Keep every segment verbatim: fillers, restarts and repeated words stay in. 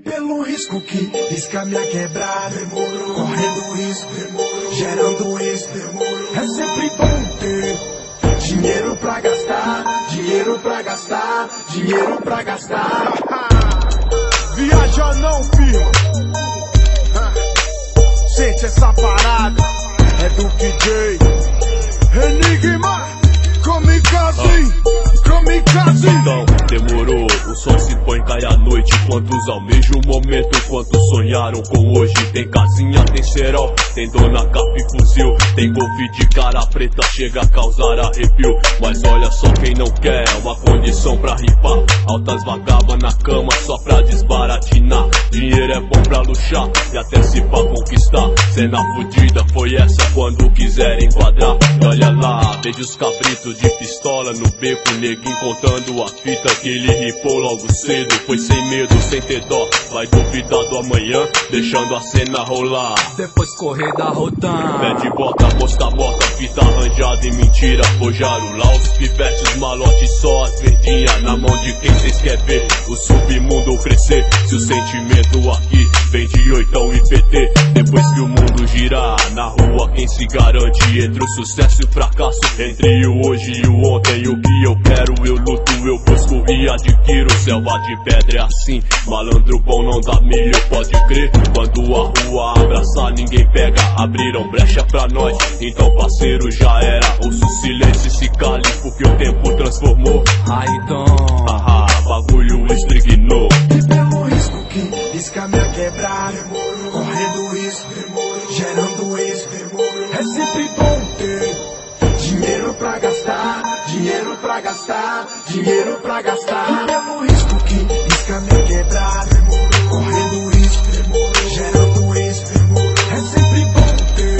pelo risco que risca minha quebrada. Demorou, correndo risco, demorou, gerando risco, demorou. É sempre bom ter dinheiro pra gastar, dinheiro pra gastar, dinheiro pra gastar. Viaja não, firma. Sente essa parada, é do P J Enigma, Kamikaze, Kamikaze. Então, demorou, o sol se põe, cai à noite. Quantos almejam o momento, quantos sonharam com hoje? Tem casinha, tem cerol, tem dona capa e fuzil, tem golfe de cara preta, chega a causar arrepio. Mas olha só quem não quer, uma condição pra ripar. Altas vagabas na cama só pra desbaratinar. Dinheiro é bom pra luxar e até se pra conquistar. Cena fudida foi essa quando quiser enquadrar. E olha lá, vejo os cabritos de pistola no beco, neguinho contando a fita que ele ripou logo cedo. Foi sem medo, sem ter dó, vai duvidar do amanhã, deixando a cena rolar. Depois correr da rotan, pé de bota, mosca morta, fita arranjada e mentira. Forjaram lá os pivetes, malotes, só as verdinhas na mão de quem cês quer ver o submundo crescer. Se o sentimento aqui vem de oitão e P T, depois que o mundo girar na rua, quem se garante entre o sucesso e o fracasso, entre o hoje e o ontem. O que eu quero eu luto, eu busco e adquiro. Selva de pedra é assim, malandro bom não dá milho, pode crer. Quando a rua abraçar ninguém pega, abriram brecha pra nós, então parceiro já era. Ouço o silêncio e se cale, porque o tempo transformou. I don't, haha, bagulho estrignou. E pelo risco que risca minha quebrada, demorou, correndo risco, demorou, gerando risco, demorou. É sempre bom ter dinheiro pra gastar, dinheiro pra gastar, dinheiro pra gastar. E pelo risco que risca minha quebrada, demorou, correndo risco, demorou, gerando risco, demorou. É sempre bom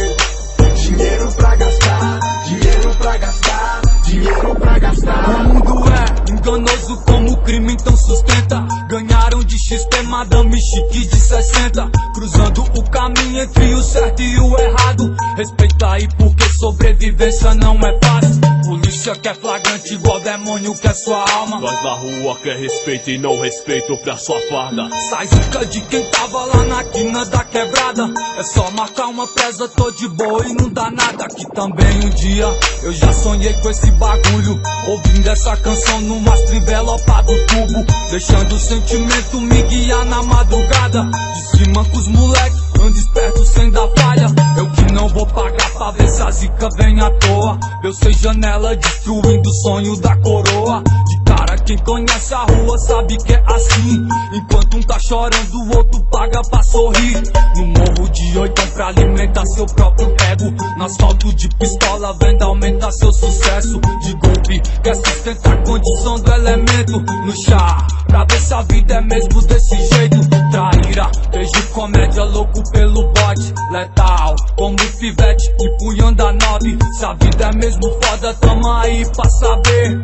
ter dinheiro pra gastar, dinheiro pra gastar, dinheiro pra gastar. o mundo é enganoso como o crime, então sustenta. Ganharam de X P, madame chique de sessenta, cruzando o caminho entre o certo e o errado. Respeita aí porque sobrevivência não é fácil. Polícia quer flagrante igual demônio quer sua alma. Nós na rua quer respeito e não respeito pra sua farda. Sai zica de quem tava lá na quina da quebrada. É só marcar uma presa, tô de boa e não dá nada. Que também um dia eu já sonhei com esse bagulho, ouvindo essa canção no mastro envelopado tubo, deixando o sentimento me guiar na madrugada. De cima com os moleques, ando esperto sem dar falha. Eu que não vou pagar pra ver se a zica vem à toa. Eu sei janela destruindo o sonho da coroa. De cara quem conhece a rua sabe que é assim. Enquanto um tá chorando o outro paga pra sorrir. No morro de oitão pra alimentar seu próprio ego. No asfalto de pistola venda aumentar seu sucesso. De golpe quer sustentar a condição do elemento. No chá pra ver se a vida é mesmo desse jeito. Traíra, vejo comédia louco pelo bote. Letal, como pivete, empunhando a nove. Se a vida é mesmo foda, tamo aí pra saber.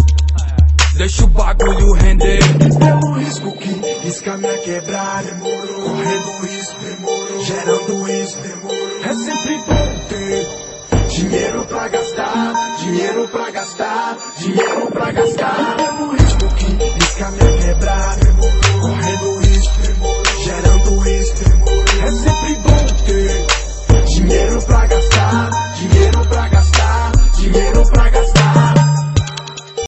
Deixa o bagulho render. E pelo risco que risca minha quebrada, demorou, correndo risco, demorou, gerando risco, demorou. É sempre bom ter dinheiro pra gastar, dinheiro pra gastar, dinheiro pra gastar.